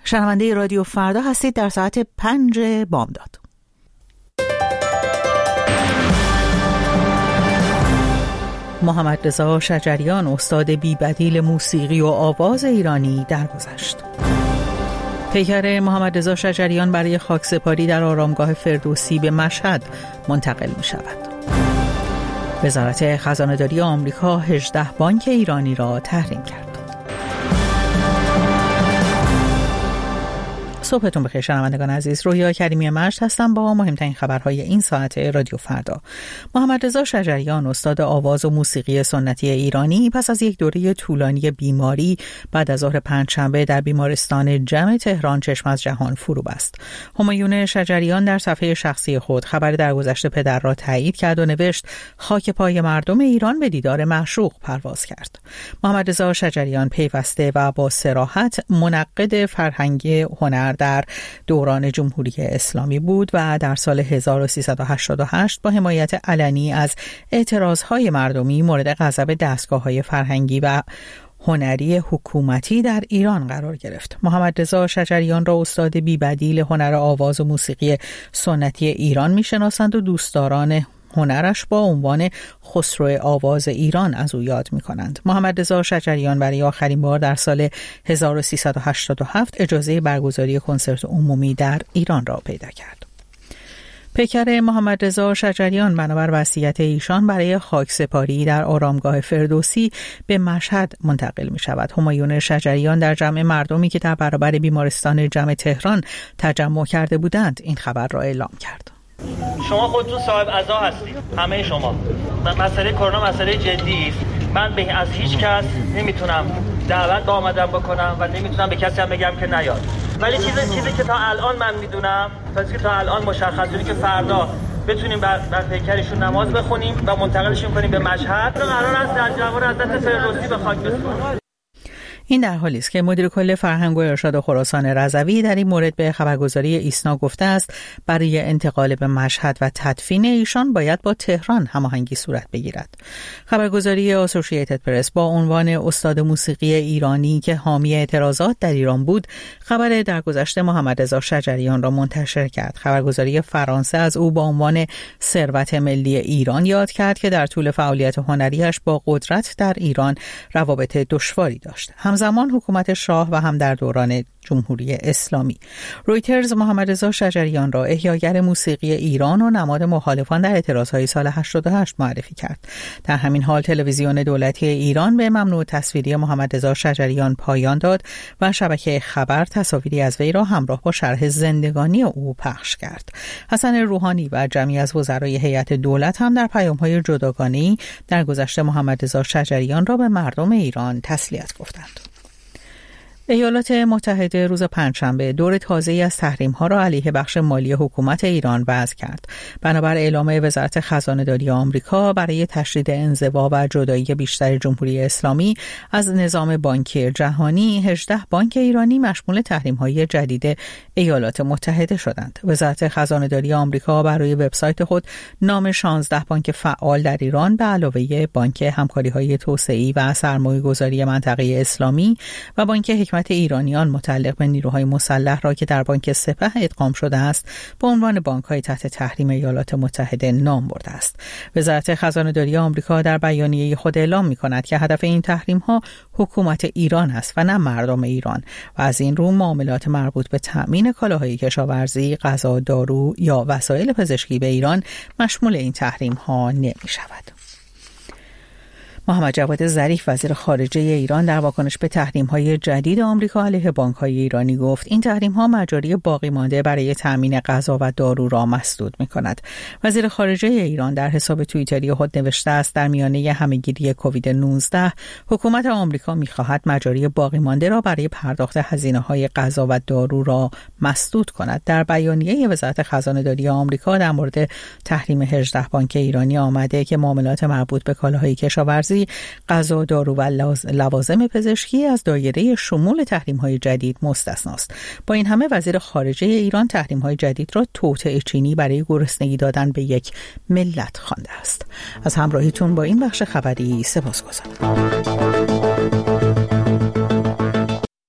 شنونده رادیو فردا هستید در ساعت 5 بامداد. محمد رضا شجریان استاد بی‌بدیل موسیقی و آواز ایرانی درگذشت. پیکر محمد رضا شجریان برای خاکسپاری در آرامگاه فردوسی به مشهد منتقل می شود. وزارت خزانه‌داری آمریکا 18 بانک ایرانی را تحریم کرد. صبحتون بخیر شنوندگان عزیز، رویا کریمی مجد هستم با مهمترین خبرهای این ساعت رادیو فردا. محمد رضا شجریان استاد آواز و موسیقی سنتی ایرانی پس از یک دوره طولانی بیماری بعد از ظهر پنجشنبه در بیمارستان جم تهران چشم از جهان فرو بست. همایون شجریان در صفحه شخصی خود خبر درگذشت پدر را تایید کرد و نوشت: خاک پای مردم ایران به دیدار معشوق پرواز کرد. محمد رضا شجریان پیوسته و با صراحت منقد فرهنگ هنر در دوران جمهوری اسلامی بود و در سال 1388 با حمایت علنی از اعتراضهای مردمی مورد غضب دستگاه‌های فرهنگی و هنری حکومتی در ایران قرار گرفت. محمد رضا شجریان را استاد بی‌بدیل هنر آواز و موسیقی سنتی ایران می‌شناسند و دوستداران هنرش با عنوان خسرو آواز ایران از او یاد می کنند. محمد رضا شجریان برای آخرین بار در سال 1387 اجازه برگزاری کنسرت عمومی در ایران را پیدا کرد. پیکر محمد رضا شجریان بنابر وصیت ایشان برای خاکسپاری در آرامگاه فردوسی به مشهد منتقل می شود. همایون شجریان در جمع مردمی که در برابر بیمارستان جم تهران تجمع کرده بودند این خبر را اعلام کرد. شما خودتون صاحب عزا هستید، همه شما. مسئله کرونا مسئله جدی است. من به از هیچ کس نمیتونم دعوت آمدن بکنم و نمیتونم به کسی هم بگم که نیاد. ولی چیزی که تا الان من میدونم، که تا الان مشخصه که فردا بتونیم بر پیکرشون نماز بخونیم و منتقلشون کنیم به مشهد. قرار است در جوار حضرت فردوسی به خاک بسپاریم. این در حالی است که مدیر کل فرهنگ و ارشاد خراسان رضوی در این مورد به خبرگزاری ایسنا گفته است برای انتقال به مشهد و تدفین ایشان باید با تهران هماهنگی صورت بگیرد. خبرگزاری اسوسییتد پرس با عنوان استاد موسیقی ایرانی که حامی اعتراضات در ایران بود خبر درگذشت محمد رضا شجریان را منتشر کرد. خبرگزاری فرانسه از او با عنوان ثروت ملی ایران یاد کرد که در طول فعالیت هنریش با قدرت در ایران روابط دشواری داشت. همزمان حکومت شاه و هم در دوران جمهوری اسلامی. رویترز محمد رضا شجریان را احیاگر موسیقی ایران و نماد مخالفان در اعتراضهای سال 88 معرفی کرد. در همین حال تلویزیون دولتی ایران به ممنوع تصویری محمد رضا شجریان پایان داد و شبکه خبر تصاویری از وی را همراه با شرح زندگانی او پخش کرد. حسن روحانی و جمعی از وزرای هیئت دولت هم در پیام‌های جداگانه‌ای درگذشت محمد رضا شجریان را به مردم ایران تسلیت گفتند. ایالات متحده روز پنجشنبه دور تازه‌ای از تحریم‌ها را علیه بخش مالی حکومت ایران وضع کرد. بنابر اعلام وزارت خزانه‌داری آمریکا برای تشدید انزوا و جدایی بیشتر جمهوری اسلامی از نظام بانکی جهانی 18 بانک ایرانی مشمول تحریم‌های جدید ایالات متحده شدند. وزارت خزانه‌داری آمریکا برای وبسایت خود نام 16 بانک فعال در ایران به علاوه بانک همکاری‌های توسعه‌ای و سرمایه‌گذاری منطقه اسلامی و بانک حکمت ایرانیان متعلق به نیروهای مسلح را که در بانک سپه ادغام شده است به عنوان بانک‌های تحت تحریم ایالات متحده نام برده است. وزارت خزانه‌داری آمریکا در بیانیه خود اعلام می‌کند که هدف این تحریم‌ها حکومت ایران است و نه مردم ایران و از این رو معاملات مربوط به تأمین کالاهای کشاورزی، غذا، دارو یا وسایل پزشکی به ایران مشمول این تحریم‌ها نمی‌شود. محمد جواد ظریف وزیر خارجه ایران در واکنش به تحریم‌های جدید آمریکا علیه بانک‌های ایرانی گفت این تحریم‌ها مجاری باقی مانده برای تأمین غذا و دارو را مسدود می‌کند. وزیر خارجه ایران در حساب توییتری خود نوشته است در میانه همه‌گیری کووید 19 حکومت آمریکا می‌خواهد مجاری باقی مانده را برای پرداخت هزینه‌های غذا و دارو را مسدود کند. در بیانیه وزارت خزانه‌داری آمریکا در مورد تحریم 18 بانک ایرانی آمده که معاملات مربوط به کالاهای کشاورزی، غذا، دارو و لوازم پزشکی از دایره شمول تحریم‌های جدید مستثناست. با این همه وزیر خارجه ایران تحریم‌های جدید را توطئه چینی برای گرسنگی دادن به یک ملت خوانده است. از همراهیتون با این بخش خبری سپاسگزارم.